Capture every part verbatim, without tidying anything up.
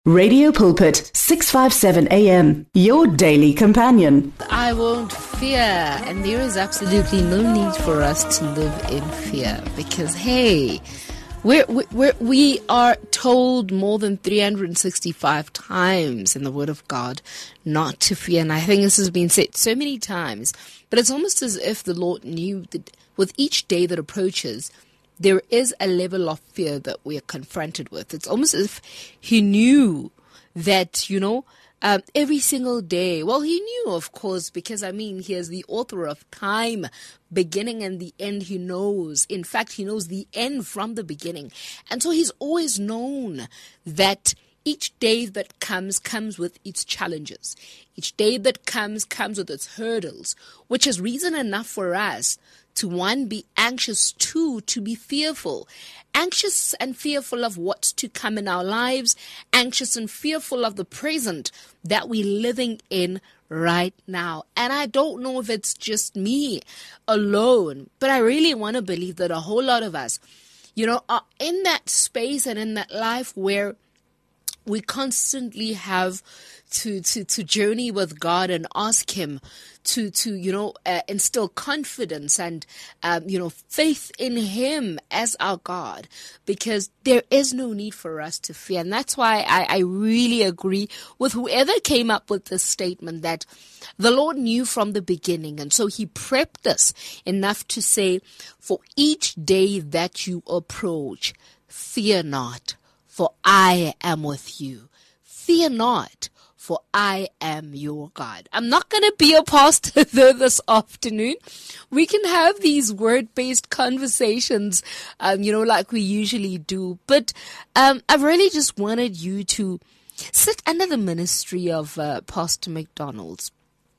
Radio Pulpit, six fifty-seven A M, your daily companion. I won't fear, and there is absolutely no need for us to live in fear because, hey, we're, we're, we are told more than three hundred sixty-five times in the Word of God not to fear, and I think this has been said so many times, but it's almost as if the Lord knew that with each day that approaches, there is a level of fear that we are confronted with. It's almost as if he knew that, you know, um, every single day. Well, he knew, of course, because, I mean, he is the author of time, beginning and the end. He knows. In fact, he knows the end from the beginning. And so he's always known that each day that comes, comes with its challenges. Each day that comes, comes with its hurdles, which is reason enough for us to, one, be anxious, two, to be fearful. Anxious and fearful of what's to come in our lives, anxious and fearful of the present that we're living in right now. And I don't know if it's just me alone, but I really want to believe that a whole lot of us, you know, are in that space and in that life where we constantly have to, to, to journey with God and ask Him to, to you know, uh, instill confidence and, um, you know, faith in Him as our God, because there is no need for us to fear. And that's why I, I really agree with whoever came up with this statement that the Lord knew from the beginning. And so He prepped us enough to say, for each day that you approach, fear not, for I am with you. Fear not, for I am your God. I'm not going to be a pastor though this afternoon. We can have these word-based conversations, um, you know, like we usually do. But um, I've really just wanted you to sit under the ministry of uh, Pastor McDonald's,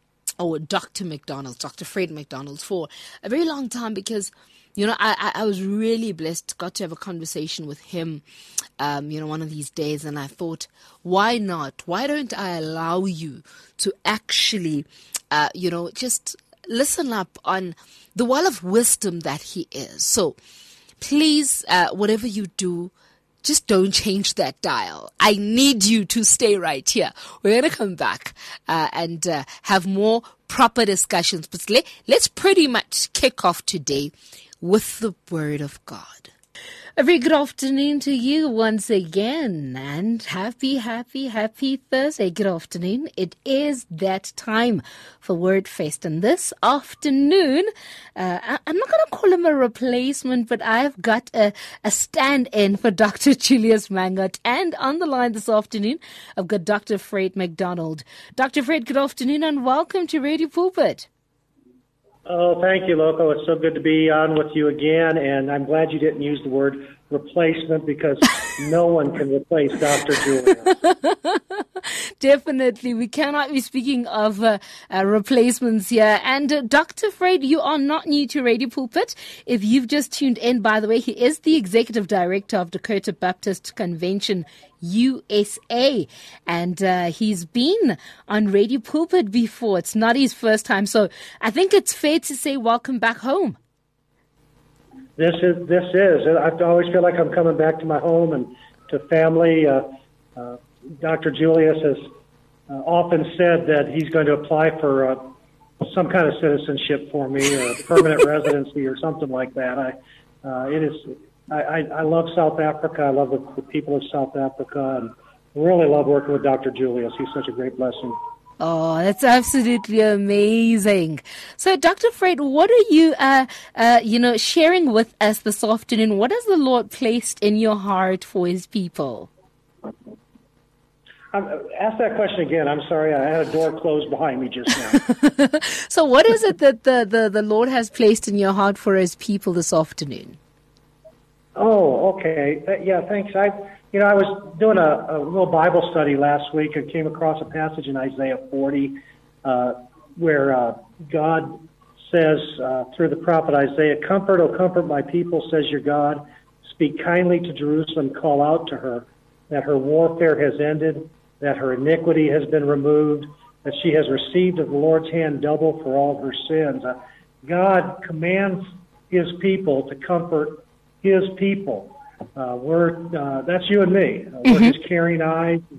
or Doctor McDonald's, Doctor Fred McDonald's, for a very long time, because you know, I, I was really blessed, got to have a conversation with him, um, you know, one of these days. And I thought, why not? Why don't I allow you to actually, uh, you know, just listen up on the well of wisdom that he is. So please, uh, whatever you do, just don't change that dial. I need you to stay right here. We're going to come back uh, and uh, have more proper discussions. But let, let's pretty much kick off today with the Word of God. A very good afternoon to you once again, and happy, happy, happy Thursday. Good afternoon. It is that time for Word Fest, and this afternoon, uh, I, I'm not going to call him a replacement, but I've got a, a stand-in for Doctor Julius Mangat, and on the line this afternoon, I've got Doctor Fred McDonald. Doctor Fred, good afternoon, and welcome to Radio Pulpit. Oh, thank you, Loco. It's so good to be on with you again, and I'm glad you didn't use the word replacement, because no one can replace Doctor Julius. Definitely. We cannot be speaking of uh, uh, replacements here. And uh, Doctor Fred, you are not new to Radio Pulpit. If you've just tuned in, by the way, he is the Executive Director of Dakota Baptist Convention U S A, and uh, he's been on Radio Pulpit before. It's not his first time, so I think it's fair to say welcome back home. This is this is. I always feel like I'm coming back to my home and to family. Uh, uh, Doctor Julius has uh, often said that he's going to apply for uh, some kind of citizenship for me, or a permanent residency, or something like that. I uh, it is. I, I, I love South Africa. I love the, the people of South Africa, and really love working with Doctor Julius. He's such a great blessing. Oh, that's absolutely amazing. So, Doctor Fred, what are you, uh, uh, you know, sharing with us this afternoon? What has the Lord placed in your heart for His people? Um, ask that question again. I'm sorry. I had a door closed behind me just now. So, what is it that the, the, the Lord has placed in your heart for His people this afternoon? Oh, okay. Uh, yeah, thanks. I, you know, I was doing a, a little Bible study last week and came across a passage in Isaiah forty uh, where uh, God says uh, through the prophet Isaiah, "Comfort, O comfort my people, says your God. Speak kindly to Jerusalem, call out to her that her warfare has ended, that her iniquity has been removed, that she has received of the Lord's hand double for all her sins." Uh, God commands His people to comfort His people. Uh, we're uh, that's you and me. Uh, we're mm-hmm. His caring eyes,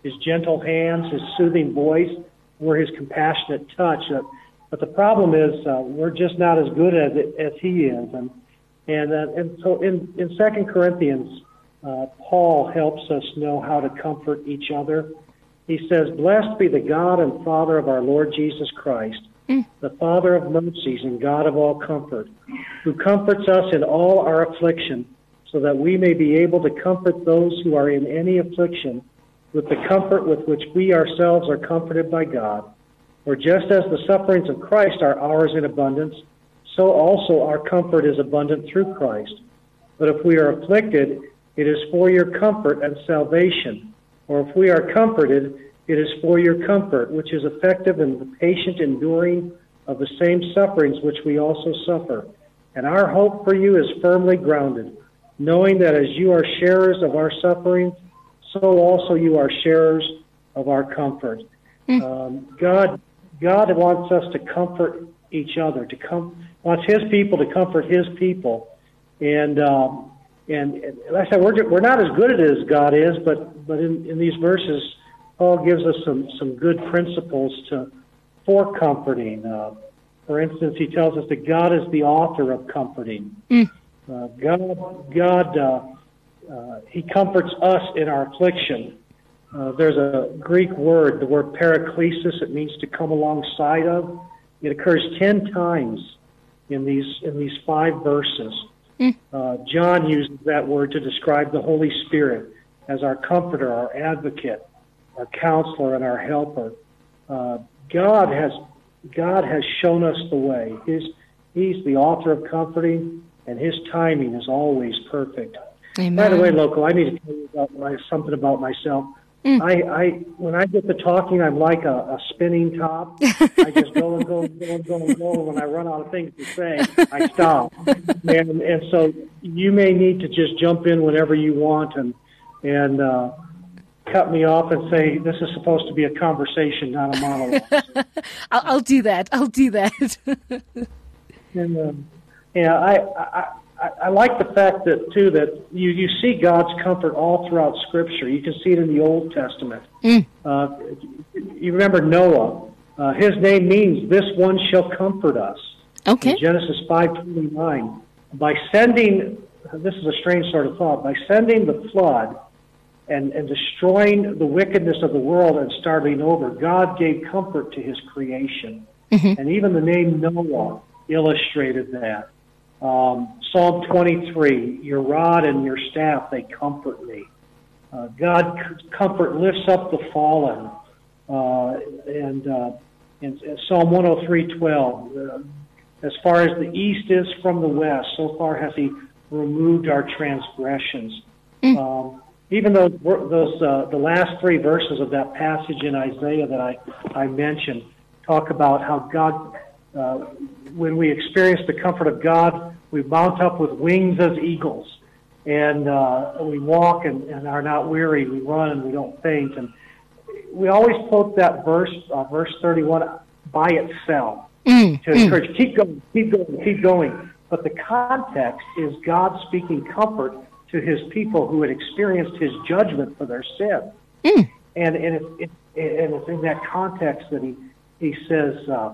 his gentle hands, his soothing voice, or his compassionate touch. Uh, but the problem is uh, we're just not as good at it as he is. And and uh, and so in, in Second Corinthians, uh, Paul helps us know how to comfort each other. He says, "Blessed be the God and Father of our Lord Jesus Christ, mm. the Father of mercies and God of all comfort, who comforts us in all our affliction, so that we may be able to comfort those who are in any affliction with the comfort with which we ourselves are comforted by God. For just as the sufferings of Christ are ours in abundance, so also our comfort is abundant through Christ. But if we are afflicted, it is for your comfort and salvation. Or if we are comforted, it is for your comfort, which is effective in the patient enduring of the same sufferings which we also suffer. And our hope for you is firmly grounded, knowing that as you are sharers of our sufferings, so also you are sharers of our comfort." Mm. Um, God, God wants us to comfort each other, to com- wants His people to comfort His people, and um, and, and like I said, we're we're not as good at it as God is, but but in, in these verses, Paul gives us some some good principles to for comforting. Uh, for instance, he tells us that God is the author of comforting. Mm. Uh, God, God, uh, uh, He comforts us in our affliction. Uh, there's a Greek word, the word paraklesis. It means to come alongside of. It occurs ten times in these in these five verses. Mm. Uh, John uses that word to describe the Holy Spirit as our comforter, our advocate, our counselor, and our helper. Uh, God has God has shown us the way. His He's the author of comforting, and His timing is always perfect. Amen. By the way, Loco, I need to tell you about my, something about myself. Mm. I, I, when I get to talking, I'm like a, a spinning top. I just go and go and go and go and go. When I run out of things to say, I stop. And, and so you may need to just jump in whenever you want and and uh, cut me off and say, this is supposed to be a conversation, not a monologue. I'll, I'll do that. I'll do that. and, um, yeah, I, I, I, I like the fact that, too, that you, you see God's comfort all throughout Scripture. You can see it in the Old Testament. Mm. Uh, you remember Noah. Uh, his name means, this one shall comfort us. Okay. In Genesis five twenty-nine. By sending, this is a strange sort of thought, by sending the flood and, and destroying the wickedness of the world and starting over, God gave comfort to His creation. Mm-hmm. And even the name Noah illustrated that. Um, Psalm twenty-three, your rod and your staff, they comfort me. Uh, God comfort lifts up the fallen. Uh, and, uh, and, and Psalm one oh three twelve, uh, as far as the east is from the west, so far has He removed our transgressions. Mm. Um, even though those uh, the last three verses of that passage in Isaiah that I, I mentioned talk about how God, uh, when we experience the comfort of God, we mount up with wings as eagles, and uh, we walk and, and are not weary. We run and we don't faint. And we always quote that verse, uh, verse thirty-one, by itself. Mm, to encourage, mm. keep going, keep going, keep going. But the context is God speaking comfort to His people who had experienced His judgment for their sin. Mm. And, and, it, it, and it's in that context that He, he says, uh,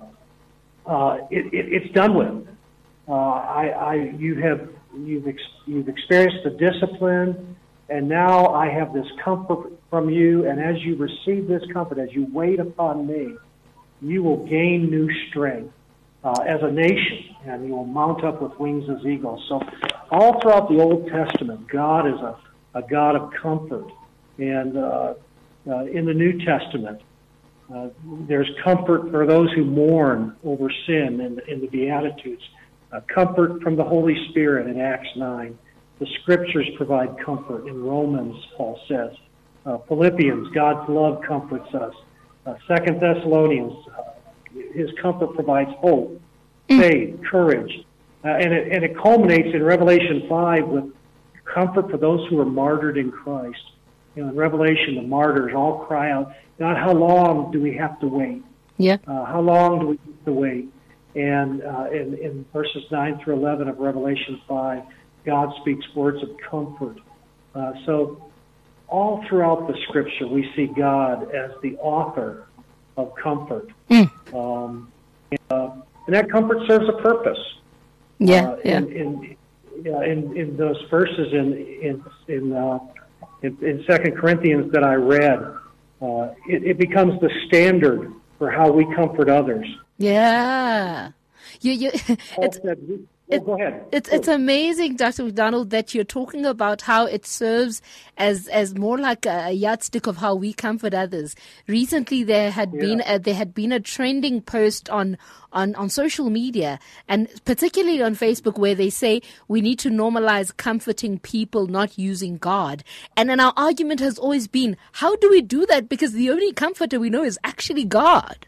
uh, it, it, it's done with. Uh, I, I, you have, you've, ex, you've experienced the discipline, and now I have this comfort from you, and as you receive this comfort, as you wait upon me, you will gain new strength uh, as a nation, and you will mount up with wings as eagles. So all throughout the Old Testament, God is a, a God of comfort. And uh, uh, in the New Testament, uh, there's comfort for those who mourn over sin in, in the Beatitudes, uh, comfort from the Holy Spirit in Acts nine. The Scriptures provide comfort in Romans, Paul says. Uh, Philippians, God's love comforts us. Uh, Second Thessalonians, uh, His comfort provides hope, faith, courage, uh, and, it, and it culminates in Revelation five with comfort for those who are martyred in Christ. You know, in Revelation, the martyrs all cry out, God, how long do we have to wait? Yeah. Uh, how long do we have to wait? And uh, in, in verses nine through eleven of Revelation five, God speaks words of comfort. Uh, so all throughout the Scripture, we see God as the author of comfort. Mm. Um, and, uh, and that comfort serves a purpose. Yeah, uh, yeah. In, in, yeah, in, in those verses in in in, uh, in, in Second Corinthians that I read, uh, it, it becomes the standard for how we comfort others. Yeah. You, you, Paul it's, said, oh, go ahead. It's it's amazing, Doctor McDonald, that you're talking about how it serves as as more like a yardstick of how we comfort others. Recently, there had Yeah. been a, there had been a trending post on, on on social media, and particularly on Facebook, where they say we need to normalize comforting people, not using God. And then our argument has always been, how do we do that? Because the only comforter we know is actually God.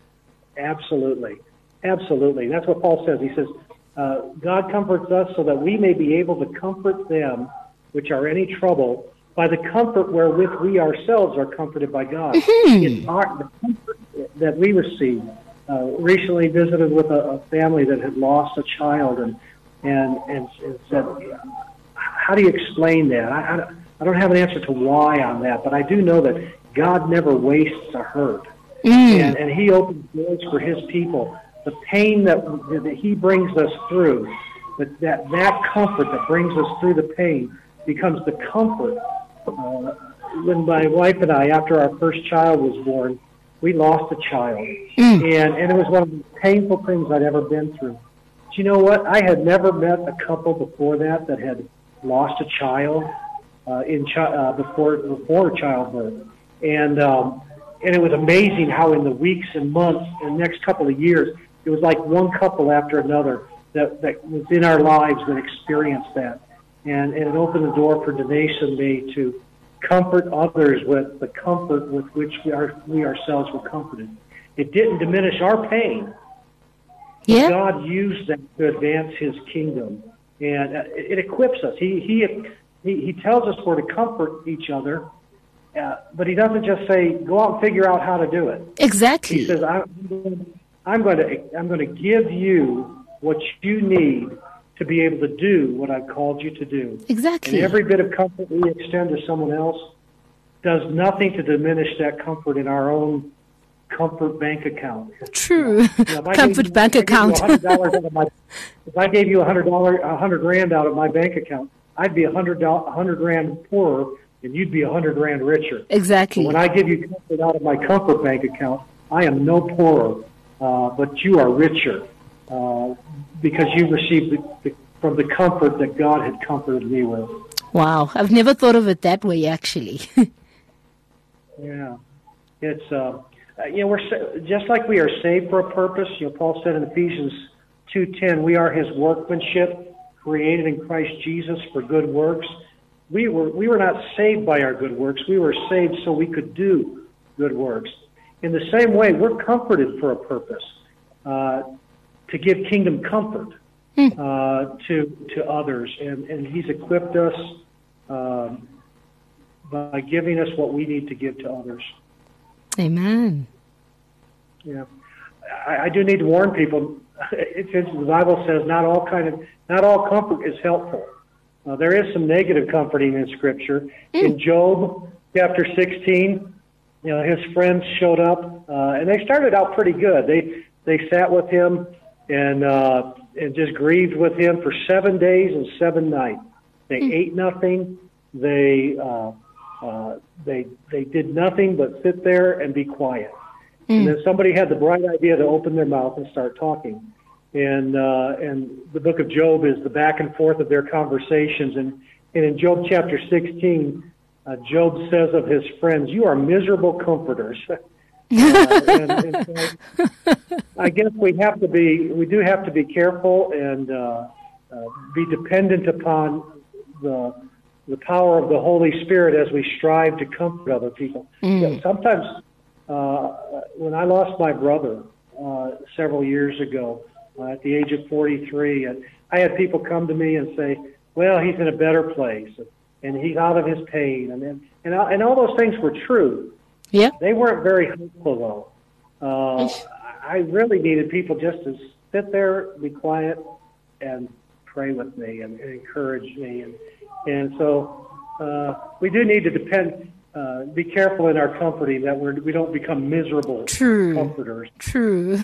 Absolutely. Absolutely. That's what Paul says. He says, uh, God comforts us so that we may be able to comfort them which are in any trouble by the comfort wherewith we ourselves are comforted by God. Mm-hmm. It's our, the comfort that we receive. Uh, recently visited with a, a family that had lost a child and and, and, and said, how do you explain that? I, I, I don't have an answer to why on that, but I do know that God never wastes a hurt. Mm. And, and he opens doors for his people. The pain that, that he brings us through, that, that that comfort that brings us through the pain becomes the comfort. Uh, when my wife and I, after our first child was born, we lost a child. Mm. And, and it was one of the painful things I'd ever been through. But you know what? I had never met a couple before that that had lost a child uh, in chi- uh, before, before childbirth. And, um, and it was amazing how in the weeks and months and next couple of years, it was like one couple after another that, that was in our lives that experienced that. And, and it opened the door for Denise and me to comfort others with the comfort with which we, are, we ourselves were comforted. It didn't diminish our pain. Yeah. God used that to advance his kingdom. And it, it equips us. He, he, he, he tells us we're to comfort each other. Uh, but he doesn't just say, go out and figure out how to do it. Exactly. He says, I'm, I'm going to I'm going to give you what you need to be able to do what I've called you to do. Exactly. And every bit of comfort we extend to someone else does nothing to diminish that comfort in our own comfort bank account. True. You know, comfort you, bank account. My, if I gave you a hundred dollar, a hundred grand out of my bank account, I'd be a hundred a hundred grand poorer, and you'd be a hundred grand richer. Exactly. So when I give you comfort out of my comfort bank account, I am no poorer, uh, but you are richer uh, because you received the, the, from the comfort that God had comforted me with. Wow, I've never thought of it that way, actually. Yeah, it's uh, you know we're sa- just like we are saved for a purpose. You know, Paul said in Ephesians two ten, we are His workmanship, created in Christ Jesus for good works. We were we were not saved by our good works. We were saved so we could do good works. In the same way, we're comforted for a purpose, uh, to give kingdom comfort uh, to to others, and, and He's equipped us um, by giving us what we need to give to others. Amen. Yeah, I, I do need to warn people. It's, it's, the Bible says not all kind of not all comfort is helpful. Uh, there is some negative comforting in Scripture. Mm. In Job chapter sixteen, you know, his friends showed up, uh, and they started out pretty good. They they sat with him and uh, and just grieved with him for seven days and seven nights. They mm. ate nothing. They uh, uh, they they did nothing but sit there and be quiet. Mm. And then somebody had the bright idea to open their mouth and start talking. And uh, and the book of Job is the back and forth of their conversations. And, and in Job chapter sixteen, uh, Job says of his friends, "You are miserable comforters." uh, and, and so I guess we have to be, we do have to be careful and uh, uh, be dependent upon the the power of the Holy Spirit as we strive to comfort other people. Mm. You know, sometimes, uh, when I lost my brother uh, several years ago, Uh, at the age of forty-three, and I had people come to me and say, "Well, he's in a better place, and he's out of his pain," and and and, and all those things were true. Yeah, they weren't very helpful though. Uh, I really needed people just to sit there, be quiet, and pray with me and, and encourage me, and and so uh, we do need to depend, uh, be careful in our comforting that we're, we don't become miserable True. comforters. True.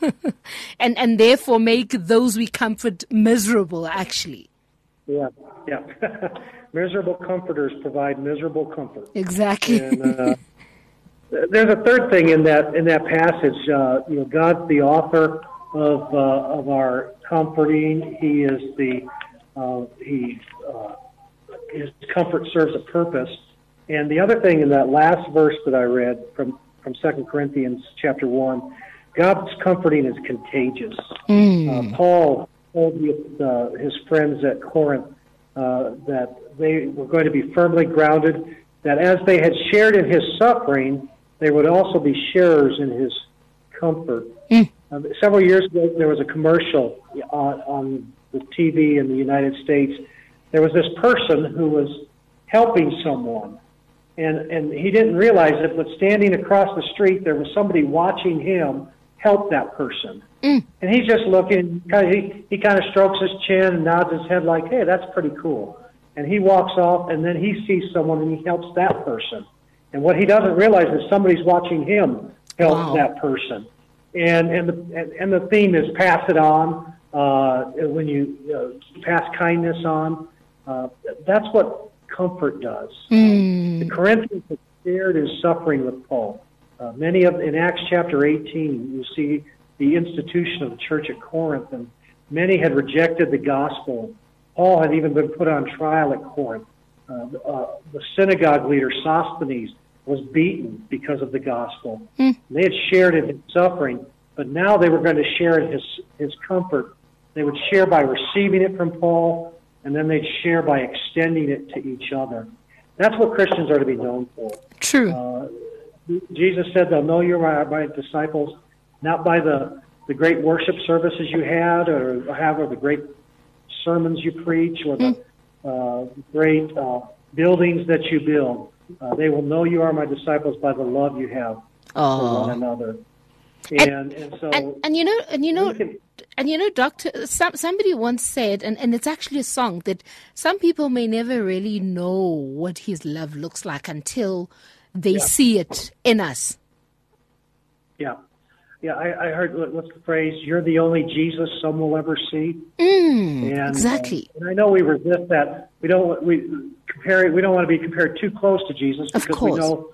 and and therefore make those we comfort miserable, actually. Yeah, yeah. Miserable comforters provide miserable comfort. Exactly. And, uh, there's a third thing in that in that passage. Uh, you know, God's the author of uh, of our comforting. He is the uh, he uh, his comfort serves a purpose. And the other thing in that last verse that I read from from Second Corinthians chapter one, God's comforting is contagious. Mm. Uh, Paul told uh, his friends at Corinth uh, that they were going to be firmly grounded, that as they had shared in his suffering, they would also be sharers in his comfort. Mm. Uh, several years ago, there was a commercial on, on the T V in the United States. There was this person who was helping someone, and, and he didn't realize it, but standing across the street, there was somebody watching him help that person. Mm. And he's just looking, he, he kind of strokes his chin and nods his head like, hey, that's pretty cool. And he walks off, and then he sees someone, and he helps that person. And what he doesn't realize is somebody's watching him help wow. that person. And and the and, and the theme is pass it on. Uh, when you uh, pass kindness on, uh, that's what comfort does. Mm. The Corinthians had shared his suffering with Paul. Uh, many of in Acts chapter eighteen, you see the institution of the church at Corinth, and many had rejected the gospel. Paul had even been put on trial at Corinth. Uh, uh, the synagogue leader, Sosthenes, was beaten because of the gospel. Mm. They had shared in his suffering, but now they were going to share in his, his comfort. They would share by receiving it from Paul, and then they'd share by extending it to each other. That's what Christians are to be known for. True. Uh, Jesus said they'll know you're my, my disciples, not by the, the great worship services you had or have, or the great sermons you preach, or the uh, great uh, buildings that you build. Uh, they will know you are my disciples by the love you have oh. for one another. And, and, and so, and, and you know, and you know, can, and you know, Doctor, some, somebody once said, and, and it's actually a song, that some people may never really know what His love looks like until they yeah. see it in us. Yeah. Yeah, I, I heard, what's the phrase, you're the only Jesus some will ever see. Mm, and, exactly. Uh, and I know we resist that. We don't we compare. We don't want to be compared too close to Jesus because we know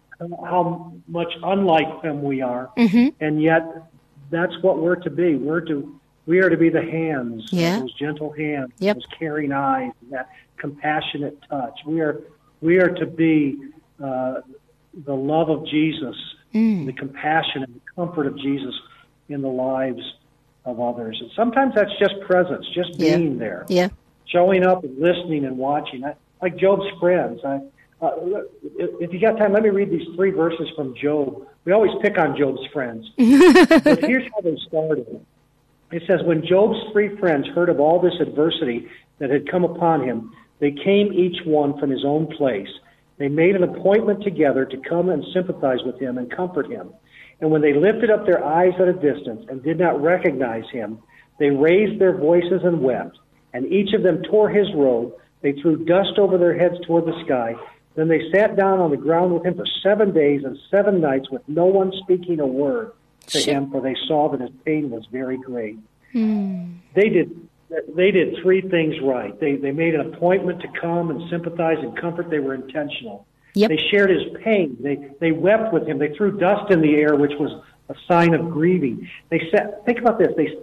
how much unlike Him we are. Mm-hmm. And yet, that's what we're to be. We're to we are to be the hands, yeah. those gentle hands, yep. those caring eyes, that compassionate touch. We are we are to be uh, the love of Jesus, mm. the compassion and the comfort of Jesus in the lives of others. And sometimes that's just presence, just being yeah. there, yeah. showing up and listening and watching. I, like Job's friends. I, uh, if you got time, let me read these three verses from Job. We always pick on Job's friends, but here's how they started. It says, when Job's three friends heard of all this adversity that had come upon him, they came each one from his own place. They made an appointment together to come and sympathize with him and comfort him. And when they lifted up their eyes at a distance and did not recognize him, they raised their voices and wept. And each of them tore his robe. They threw dust over their heads toward the sky. Then they sat down on the ground with him for seven days and seven nights with no one speaking a word to sure. him, for they saw that his pain was very great. Hmm. They did they did three things right. They they made an appointment to come and sympathize and comfort. They were intentional. Yep. They shared his pain. They they wept with him. They threw dust in the air, which was a sign of grieving. They sat. Think about this. They,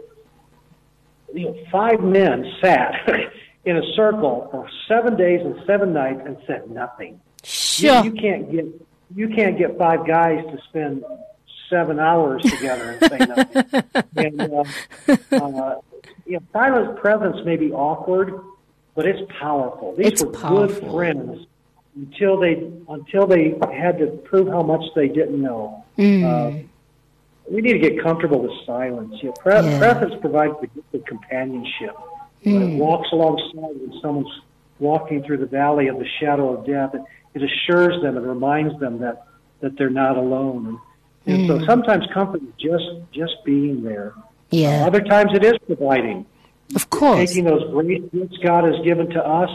you know, five men sat in a circle for seven days and seven nights and said nothing. Sure. You, you can't get you can't get five guys to spend seven hours together and say nothing. and, uh, uh, you know, silent presence may be awkward, but it's powerful. These it's were powerful. good friends until they until they had to prove how much they didn't know. Mm. Uh, we need to get comfortable with silence. You know, pre- yeah. Presence provides the gift of companionship. Mm. When it walks alongside when someone's walking through the valley of the shadow of death, it, it assures them and reminds them that, that they're not alone. And, and mm. so sometimes comfort is just just being there. Yeah. Uh, other times it is providing. Of course. Taking those great gifts God has given to us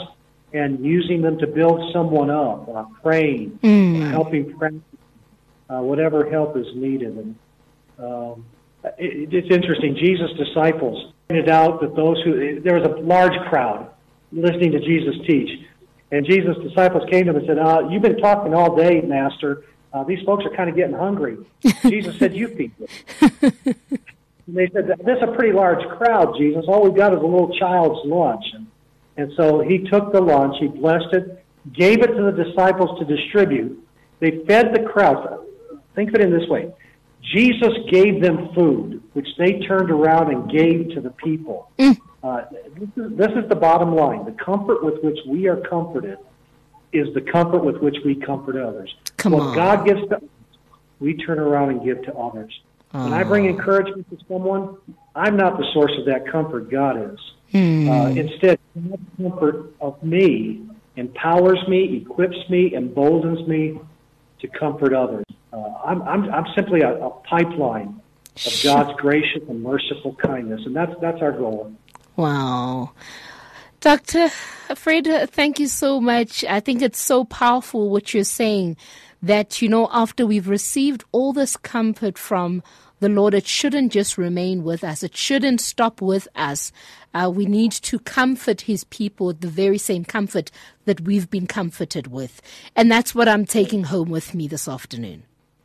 and using them to build someone up, uh, praying, Mm. helping friends, uh, whatever help is needed. And um, it, it's interesting. Jesus' disciples pointed out that those who there was a large crowd listening to Jesus teach, and Jesus' disciples came to him and said, uh, "You've been talking all day, Master. Uh, these folks are kind of getting hungry." Jesus said, "You feed them." And they said, "This is a pretty large crowd, Jesus. All we've got is a little child's lunch." And, and so he took the lunch, he blessed it, gave it to the disciples to distribute. They fed the crowd. Think of it in this way. Jesus gave them food, which they turned around and gave to the people. Mm. Uh, this, is, this is the bottom line. The comfort with which we are comforted is the comfort with which we comfort others. Come what on. God gives to us, we turn around and give to others. When I bring encouragement to someone, I'm not the source of that comfort. God is. Mm. Uh, instead, God's comfort of me empowers me, equips me, emboldens me to comfort others. Uh, I'm, I'm, I'm simply a, a pipeline of God's gracious and merciful kindness, and that's that's our goal. Wow. Doctor Fred, thank you so much. I think it's so powerful what you're saying, that, you know, after we've received all this comfort from the Lord, it shouldn't just remain with us. It shouldn't stop with us. Uh, we need to comfort his people with the very same comfort that we've been comforted with. And that's what I'm taking home with me this afternoon.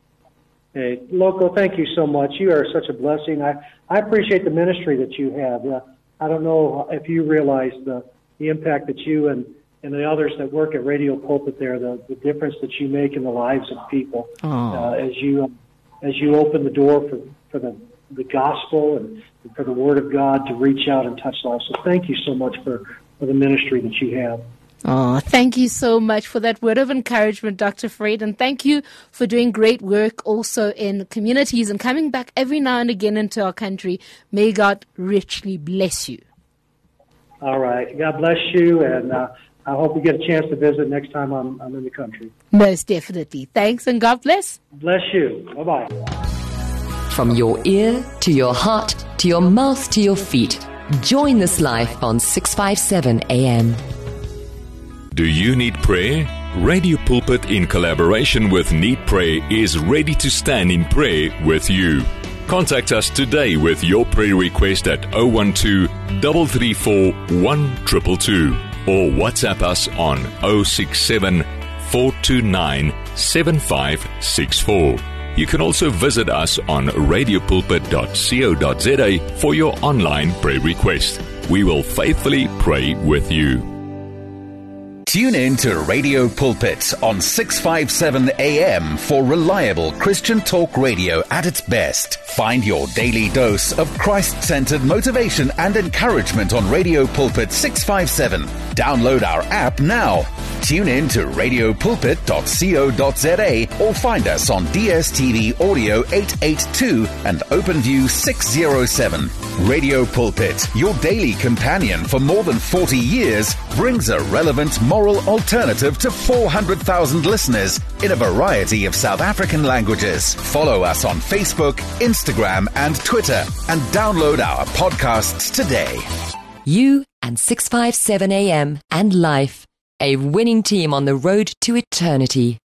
Hey, Loco, thank you so much. You are such a blessing. I, I appreciate the ministry that you have. Uh, I don't know if you realize the, the impact that you and, and the others that work at Radio Pulpit there, the, the difference that you make in the lives of people uh, as you um, as you open the door for, for the, the gospel and for the Word of God to reach out and touch lives. So thank you so much for, for the ministry that you have. Oh, thank you so much for that word of encouragement, Doctor Fred. And thank you for doing great work also in communities and coming back every now and again into our country. May God richly bless you. All right. God bless you. And uh, I hope we get a chance to visit next time I'm, I'm in the country. Most definitely. Thanks and God bless. Bless you. Bye-bye. From your ear to your heart to your mouth to your feet. Join this life on six fifty-seven A M. Do you need prayer? Radio Pulpit, in collaboration with Need Pray, is ready to stand in prayer with you. Contact us today with your prayer request at zero one two, three three four, one two two two or WhatsApp us on zero six seven, four two nine, seven five six four. You can also visit us on radio pulpit dot co dot za for your online prayer request. We will faithfully pray with you. Tune in to Radio Pulpit on six fifty-seven A M for reliable Christian talk radio at its best. Find your daily dose of Christ-centered motivation and encouragement on Radio Pulpit six fifty-seven. Download our app now. Tune in to radio pulpit dot co dot za or find us on D S T V Audio eight eighty-two and OpenView six oh seven. Radio Pulpit, your daily companion for more than forty years, brings a relevant moral alternative to four hundred thousand listeners in a variety of South African languages. Follow us on Facebook, Instagram, and Twitter, and download our podcasts today. You and six fifty-seven A M and Life, a winning team on the road to eternity.